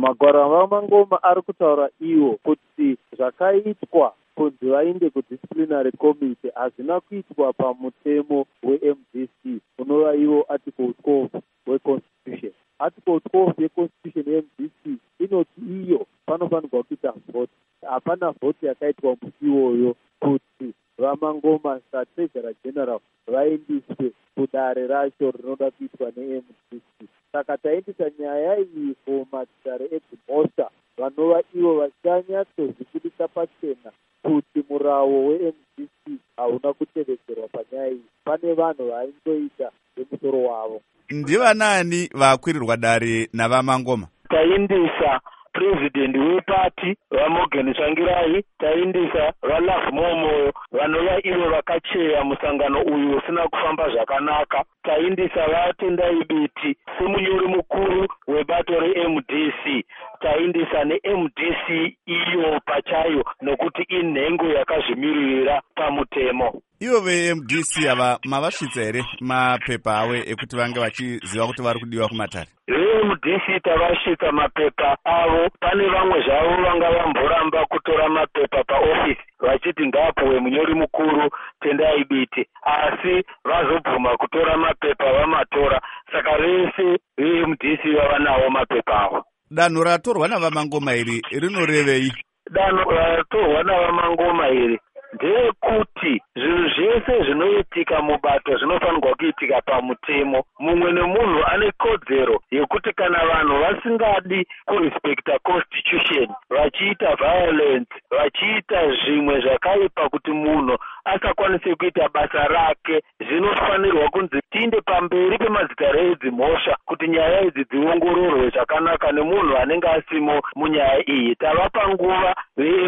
Magwaro Vamangoma ari kutaura iwo kuti zvakaitwa kunzi vainde kudisciplinary committee hazvina kuitwa pamutemo weMDC unova iwo article 12 weconstitution. Article 12 yeconstitution yeMDC inoti iyo panofanirwa kuita vote. Hapana vote yakaitwa musi iwoyo kuti Vamangoma satreasurer general vaindiswe kudare racho rinoda kuitwa neMDC. Saka taindisa nyaya iyi kumatare eDzimhosva vanova ivo vachanyatsozvibudisa pachena kuti murawo weMDC hauna kutevedzerwa panyaya iyi. Pane vanhu vaindoita nemusoro wavo. Ndivanani vakwirirwa dare naVamangoma? Taindisa president wepati vaMorgan Tsvangirai, taindisa vaLove Momoyo vanova ivo vakacheya musangano uyu usina kufamba zvakanaka, taindisa vaTendai Biti semunyori mukuru webato reMDC, taindisa neMDC iyo pachayo nokuti inhengo yakazvimirira pamutemo. Ivo veMDC ava mavasvitsa here mapepa avo ekuti vange vachiziva kuti vari kudiwa kumatare? VeMDC tavasvitsa mapepa avo. Pane vamwe zvavo vanga vamboramba kutora mapepa paofisi vachiti ngapuwe munyori mukuru Tendai Biti, asi vazobvuma kutora mapepa vamatora. Saka vese veMDC vava nawo mapepa avo. Danho ratorwa naVamangoma iri rinorevei? Danho ratorwa naVamangoma iri ndeyekuti zvinhu zvese zvinoitika mubato zvinofanirwa kuitika pamutemo. Mumwe nemunhu ane kodzero yekuti kana vanhu vasingadi kurespekta constitution, vachiita violence, vachiita zvimwe zvakaipa kuti munhu asakwanise kuita basa rake, zvinofanirwa kunzi tiinde pamberi pemazita reDzimhosva kuti nyaya idzi dziongororwe zvakanaka nemunhu anenge asimo munyaya iyi. Tavapa nguva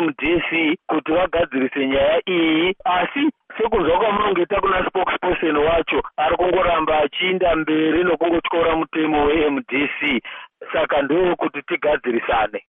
veMDC kuti vagadzirise nyaya iyi, asi sekunzwa kwamunongeta kuna spokesperson wacho ari kungoramba achiinda mberi nokungotyora mutemo weMDC. Saka ndokuti tigadzirisane.